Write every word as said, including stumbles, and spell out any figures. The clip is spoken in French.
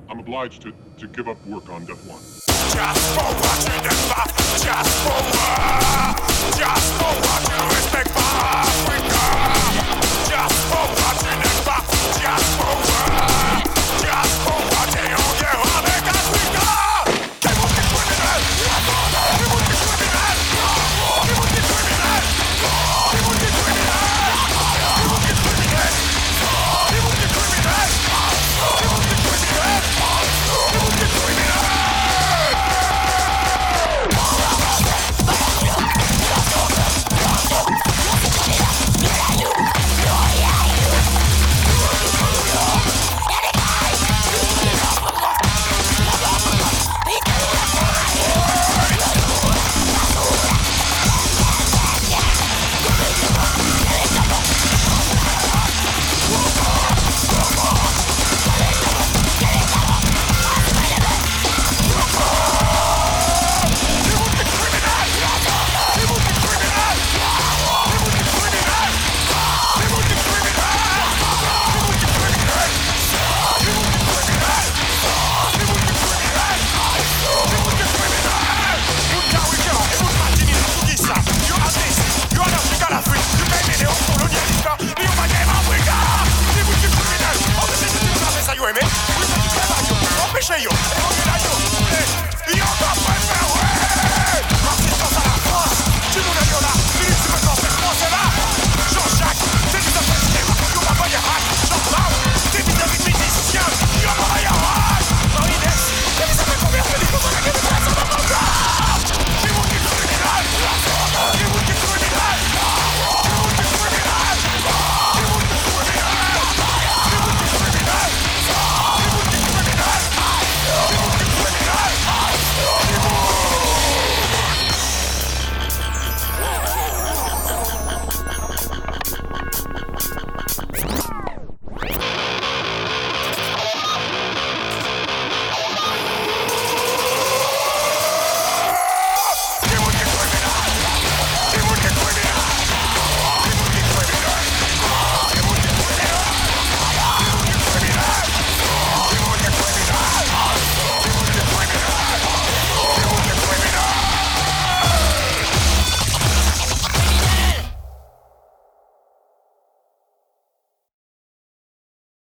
I'm obliged to, to give up work on Death One. Just for what you never, just for what, just for what you respect for Africa. Just for what you never, just for what, just for what you don't give avec Africa. Qui vous dit criminel? Qui vous dit criminel? Qui vous dit criminel? Qui vous dit criminel? Qui vous dit criminel? Qui vous dit criminel? Qui vous dit criminel? Qui vous dit criminel? Yo,